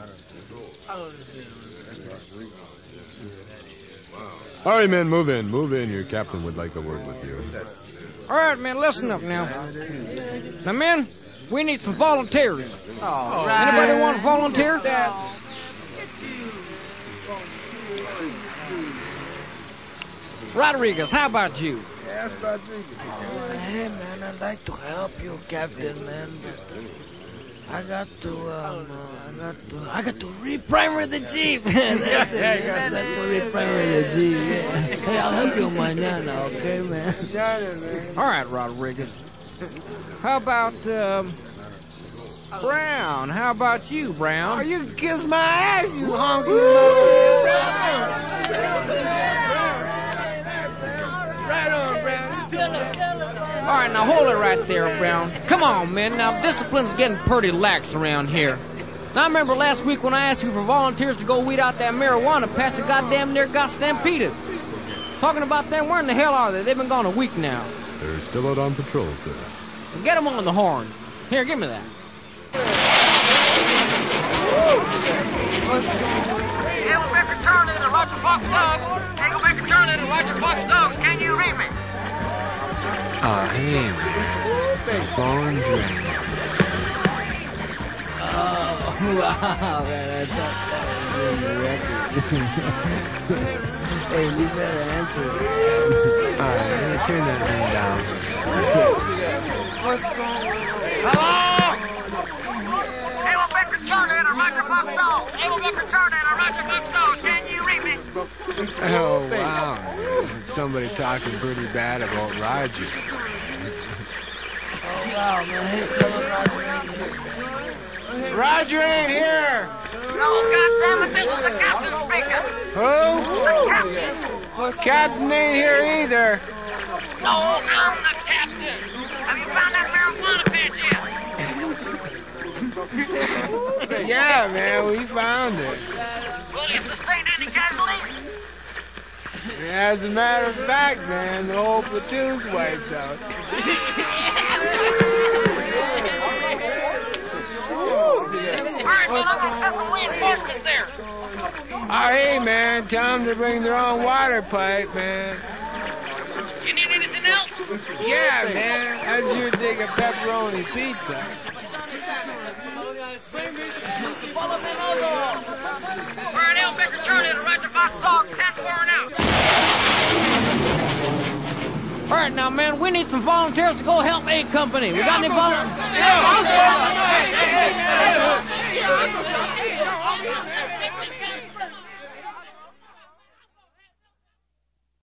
All right, men, move in. Move in. Your captain would like a word with you. All right, man, listen up now. Now, men, we need some volunteers. Anybody want to volunteer? Rodriguez, how about you? Yes, Rodriguez. Hey, man, I'd like to help you, Captain, man, but I got to reprimer the Jeep. That's it, man. I got to reprimer the Jeep. Yeah. Hey, I'll help you mañana, okay, man? All right, Rodriguez. How about, Brown? How about you, Brown? Oh, you can kiss my ass, you honky motherfucker. Right on, Brown. All right, now hold it right there, Brown. Come on, man. Now, discipline's getting pretty lax around here. Now, I remember last week when I asked you for volunteers to go weed out that marijuana patch that goddamn near got stampeded. Talking about them, where in the hell are they? They've been gone a week now. They're still out on patrol, sir. Get them on the horn. Here, give me that. Engelbecker Turner to Roger Fox Dogs. Engelbecker Turner to Roger Fox Dogs. Can you read me? Oh, hey, man. Phone ring. Oh, wow, man. I thought that was a record. Hey, you better answer it. All right, let me turn that ring down. What's going on? Hello? Engelbecker Turner to Roger Fox Dogs. Engelbecker Turner to Roger Fox Dogs. Can you read me? Oh, wow. Somebody talking pretty bad about Roger. Oh, wow, man. Hey, tell him Roger ain't here. No, goddammit, this is the captain speaking. Who? The captain. Captain ain't here either. No, I'm the captain. Have you found that marijuana patch yet? Yeah, man, we found it. Well, you sustained any casualties? As a matter of fact, man, the whole platoon's wiped out. Alright, well, I'm gonna send some reinforcements there. Oh, hey, man, tell them to bring their own water pipe, man. You need anything else? Yeah, man, how'd you dig a pepperoni pizza? Alright, Engelbecker Turner to Roger Fox Dogs. 10-4 and out. All right, now, man, we need some volunteers to go help A Company. We got any volunteers?